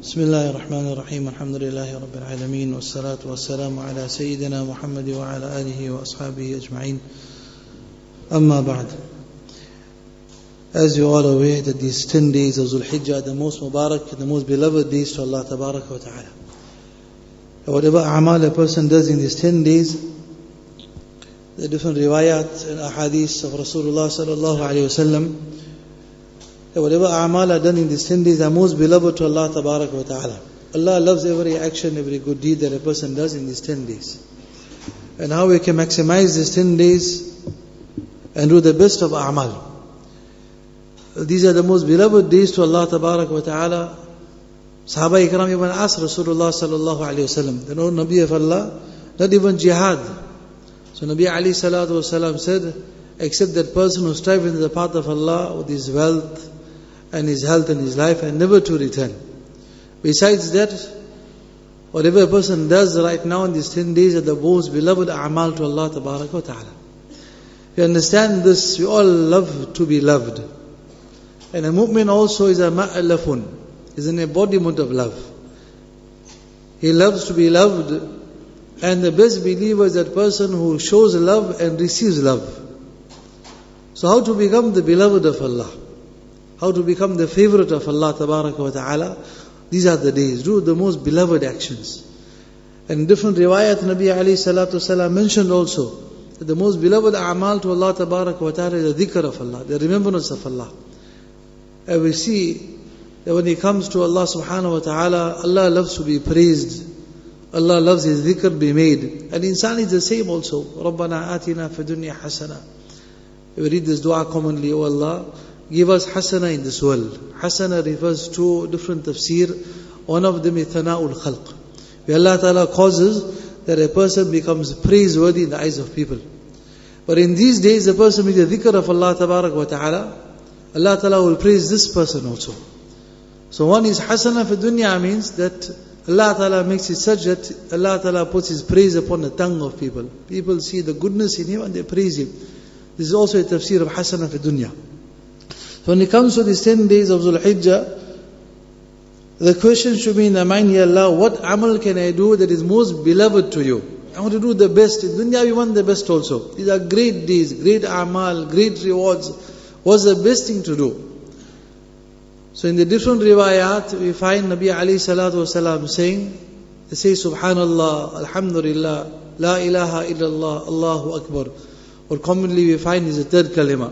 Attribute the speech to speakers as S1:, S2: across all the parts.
S1: بسم الله الرحمن الرحيم الحمد لله رب العالمين والصلاة والسلام على سيدنا محمد وعلى آله وأصحابه أجمعين أما بعد. As you all are aware that these 10 days of Dhul Hijjah are the most Mubarak, the most beloved days to Allah Tabaraka wa Ta'ala. Whatever a'mal a person does in these 10 days, the different riwayat and ahadith of Rasulullah sallallahu alayhi wa sallam, whatever a'mal are done in these 10 days are most beloved to Allah Tabaraka wa Ta'ala. Allah loves every action, every good deed that a person does in these 10 days. And how we can maximize these 10 days and do the best of a'mal. These are the most beloved days to Allah Tabaraka wa Ta'ala. Sahaba Ikram even asked Rasulullah sallallahu alayhi wa sallam, the Nabi of Allah, not even jihad. So Nabi alayhi salatu wasalam said, except that person who strives in the path of Allah with his wealth and his health and his life and never to return. Besides that, whatever a person does right now in these 10 days are the most beloved a'mal to Allah Tabaraka wa Ta'ala. We understand this, we all love to be loved. And a mu'min also is a ma'alafun, is an embodiment of love. He loves to be loved, and the best believer is that person who shows love and receives love. So how to become the beloved of Allah? How to become the favorite of Allah Tabaraka wa Ta'ala? These are the days. Do the most beloved actions. And different riwayat Nabi alayhi salatu wasalam mentioned also that the most beloved a'mal to Allah Tabaraka wa Ta'ala is the dhikr of Allah, the remembrance of Allah. And we see that when it comes to Allah subhanahu wa ta'ala, Allah loves to be praised. Allah loves His dhikr be made. And insan is the same also. رَبَّنَا آتِنَا فِي الدُّنْيَا حَسَنًا. We read this dua commonly, O Allah, give us hasana in this world. Hasana refers to different tafsir. One of them is thana'ul khalq. Where Allah Ta'ala causes that a person becomes praiseworthy in the eyes of people. But in these days, the person with the dhikr of Allah Tabarak wa Ta'ala, Allah Ta'ala will praise this person also. So one is hasana fi dunya means that Allah Ta'ala makes it such that Allah Ta'ala puts His praise upon the tongue of people. People see the goodness in Him and they praise Him. This is also a tafsir of hasana fi dunya. So when it comes to these 10 days of Dhul Hijjah, the question should be in the mind, Ya Allah, what amal can I do that is most beloved to you? I want to do the best. In dunya we want the best also. These are great days, great amal, great rewards. What's the best thing to do? So in the different riwayat, we find Nabi alayhi salatu wasalam saying, they say Subhanallah, Alhamdulillah, La ilaha illallah, Allahu Akbar. Or commonly we find is the third kalima.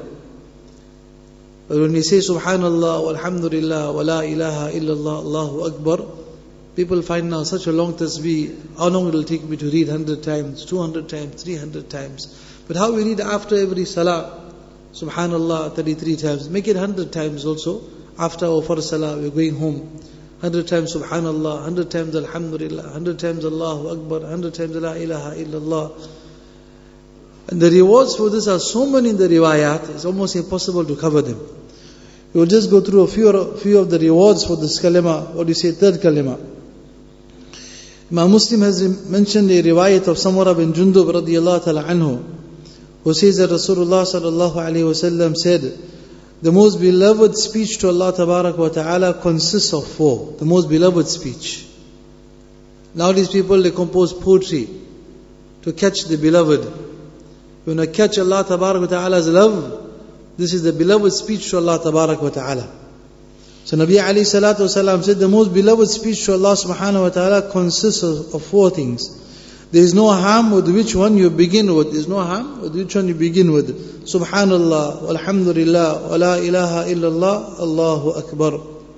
S1: But when we say Subhanallah, Alhamdulillah, wa La ilaha illallah, Allahu Akbar, people find now such a long tasbih, how long it will take me to read 100 times, 200 times, 300 times. But how we read after every salah, Subhanallah 33 times, make it 100 times also. After our first salah, we're going home. 100 times Subhanallah, 100 times Alhamdulillah, 100 times Allahu Akbar, 100 times La ilaha illallah. And the rewards for this are so many in the riwayat, it's almost impossible to cover them. We will just go through a few of the rewards for this kalima, what do you say, third kalima. Imam Muslim has mentioned a riwayat of Samura bin Jundub radiyallahu ta'ala anhu, who says that Rasulullah sallallahu alayhi wa sallam said, the most beloved speech to Allah Tabarak wa Ta'ala consists of 4. The most beloved speech. Nowadays people, they compose poetry to catch the beloved. When I catch Allah Tabarak wa Ta'ala's love, this is the beloved speech to Allah Tabarak wa Ta'ala. So Nabi alayhi salatu wasalam said, the most beloved speech to Allah subhanahu wa ta'ala consists of 4 things. There is no harm with which one you begin with. There is no harm with which one you begin with. Subhanallah, Alhamdulillah, wa La ilaha illallah, Allahu Akbar.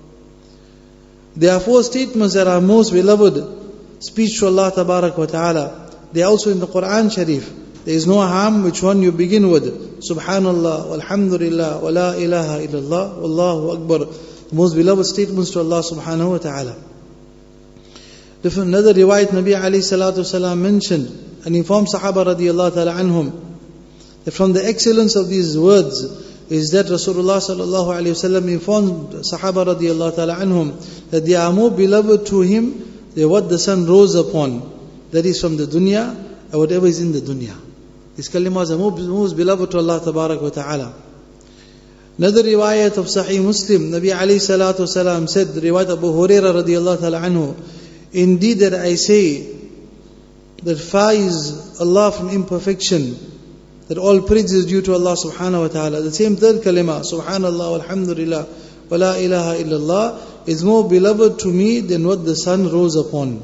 S1: There are 4 statements that are most beloved speech to Allah Tabarak wa Ta'ala. They are also in the Quran Sharif. There is no harm which one you begin with. Subhanallah, Alhamdulillah, wa La ilaha illallah, Allahu Akbar. The most beloved statements to Allah subhanahu wa ta'ala. Different another riwayat Nabi alayhi salatu wasalam mentioned and informed Sahaba radiyallahu ta'ala anhum that from the excellence of these words is that Rasulullah sallallahu alayhi wasallam informed Sahaba radiyallahu ta'ala anhum that they are more beloved to him than what the sun rose upon, that is from the dunya or whatever is in the dunya. These kalimas are most beloved to Allah tabarak wa ta'ala. Another riwayat of Sahih Muslim, Nabi alayhi salatu wasalam said, riwayat Abu Hurairah radiyallahu ta'ala anhu, indeed that I say, that far is Allah from imperfection, that all praise is due to Allah subhanahu wa ta'ala. The same third kalima, subhanallah walhamdulillah wa la ilaha illallah, is more beloved to me than what the sun rose upon.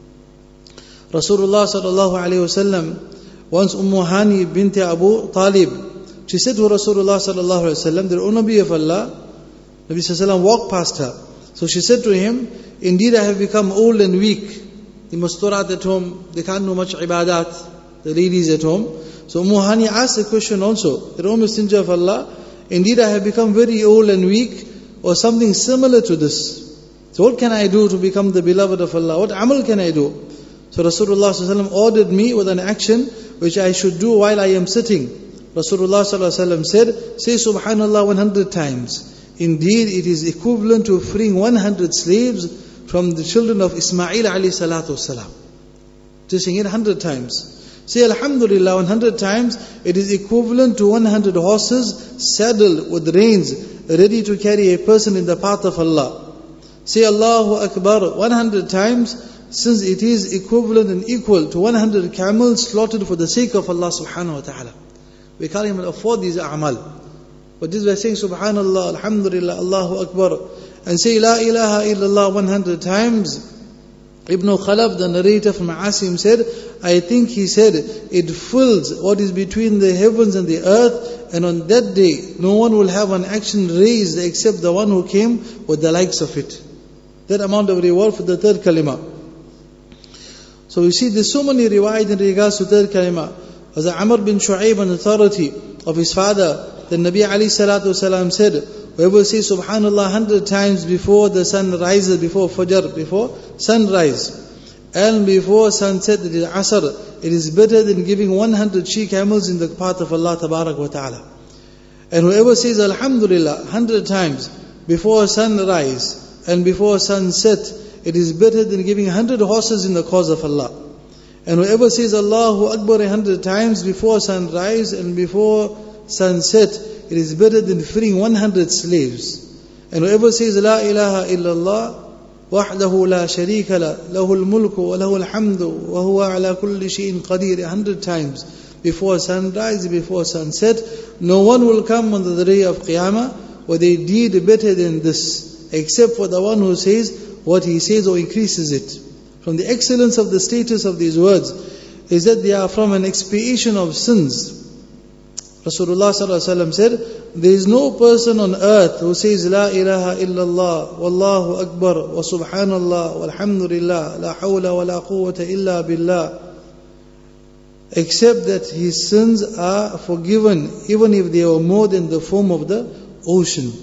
S1: Rasulullah sallallahu alayhi wa sallam, once Hani bint Abu Talib, she said to Rasulullah sallallahu alayhi wa sallam, that O Nabi of Allah, Nabi sallallahu alayhi wa sallam walked past her. So she said to him, indeed I have become old and weak. The masturat at home, they can't do much ibadat, the ladies at home. So Hani asked the question also, that O Messenger of Allah, indeed I have become very old and weak, or something similar to this. So what can I do to become the beloved of Allah? What amal can I do? So Rasulullah sallallahu alaihi wasallam ordered me with an action which I should do while I am sitting. Rasulullah sallallahu alaihi wasallam said, say subhanallah 100 times. Indeed, it is equivalent to freeing 100 slaves from the children of Ismail alayhi salatu wasalam. Just saying it 100 times. Say alhamdulillah 100 times, it is equivalent to 100 horses saddled with reins, ready to carry a person in the path of Allah. Say Allahu Akbar 100 times, since it is equivalent and equal to 100 camels slaughtered for the sake of Allah subhanahu wa ta'ala. We can't even afford these a'mal. But this by saying subhanallah, alhamdulillah, Allahu Akbar, and say la ilaha illallah 100 times. Ibn Khalaf, the narrator from Asim, said, I think he said, it fills what is between the heavens and the earth, and on that day, no one will have an action raised except the one who came with the likes of it. That amount of reward for the third kalima. So we see there's so many riwayat in regards to third kalima. As Amr bin Shu'ayb, an authority of his father, the Nabi alayhi salatu wasalam said, whoever says subhanallah 100 times before the sun rises, before fajr, before sunrise, and before sunset, it is asr, it is better than giving 100 she camels in the path of Allah tabarak wa ta'ala. And whoever says alhamdulillah 100 times before sunrise and before sunset, it is better than giving 100 horses in the cause of Allah. And whoever says Allahu Akbar 100 times before sunrise and before sunset, it is better than freeing 100 slaves. And whoever says La ilaha illallah wahdahu la sharika la lahul mulku wa lahul hamdu wa huwa ala kulli shay'in qadir 100 times before sunrise, before sunset, no one will come on the day of Qiyamah with a deed better than this, except for the one who says what he says or increases it. From the excellence of the status of these words is that they are from an expiation of sins. Rasulullah sallallahu alaihi wasallam said, there is no person on earth who says La ilaha illallah, Wallahu Akbar, wa subhanallah, walhamdulillah, la hawla wa la quwwata illa billah, except that his sins are forgiven, even if they were more than the foam of the ocean.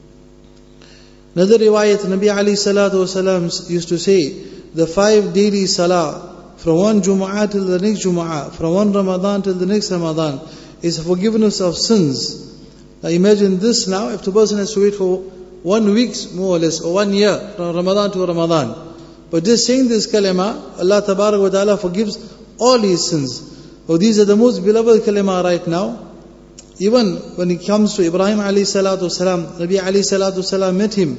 S1: Another riwayat, Nabi alayhi salatu wasalam used to say, the 5 daily salah, from one Jumu'ah till the next Jumu'ah, from one Ramadan till the next Ramadan, is forgiveness of sins. Now imagine this now, if the person has to wait for 1 week more or less, or 1 year, from Ramadan to Ramadan. But just saying this kalima, Allah tabarak wa ta'ala forgives all his sins. So these are the most beloved kalima right now. Even when it comes to Ibrahim alayhi salatu wasalam, Nabi alayhi salatu wasalam met him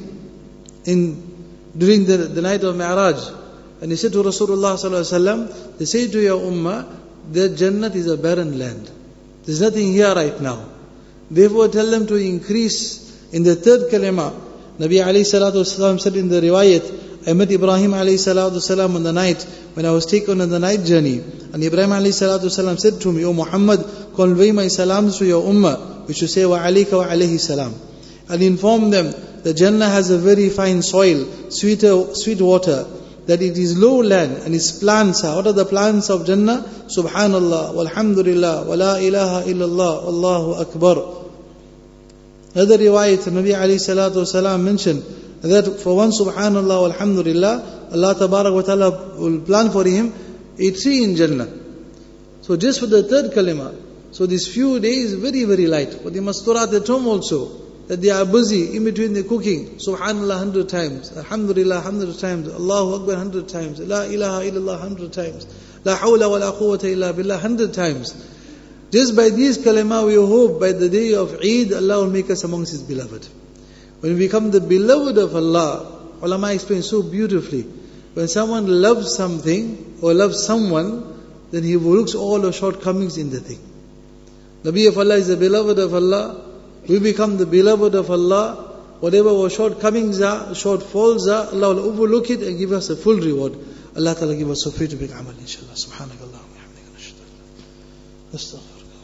S1: during the night of Mi'raj. And he said to Rasulullah sallallahu alaihi wasallam, they say to your ummah that Jannat is a barren land. There's nothing here right now. Therefore tell them to increase in the third kalima. Nabi alayhi salatu wasalam said in the riwayat, I met Ibrahim alayhi salatu wasalam on the night when I was taken on the night journey. And Ibrahim alayhi salatu wasalam said to me, O Muhammad, convey my salams to your ummah, which you say wa alayka wa alayhi salam. And inform them that Jannah has a very fine soil, sweet water, that it is low land and its plants are. What are the plants of Jannah? Subhanallah, walhamdulillah, wa la ilaha illallah, Allahu Akbar. Another riwayat, Nabi alayhi salatu wasalam mentioned that for one subhanallah, walhamdulillah, Allah tabarak wa ta'ala will plant for him a tree in Jannah. So just for the third kalima. So these few days very, very light. But the masturat at home also, that they are busy in between the cooking. Subhanallah 100 times, Alhamdulillah 100 times, Allahu Akbar 100 times, La ilaha illallah 100 times, La hawla wa la quwwata illa billah 100 times. Just by these kalima, we hope by the day of Eid, Allah will make us amongst His beloved. When we become the beloved of Allah, ulama explains so beautifully. When someone loves something or loves someone, then he overlooks all the shortcomings in the thing. Nabi of Allah is the beloved of Allah. We become the beloved of Allah. Whatever our shortcomings are, shortfalls are, Allah will overlook it and give us a full reward. Allah Ta'ala give us so free to make amal, inshallah. Subhanakallah wa bihamdika. Astaghfirullah.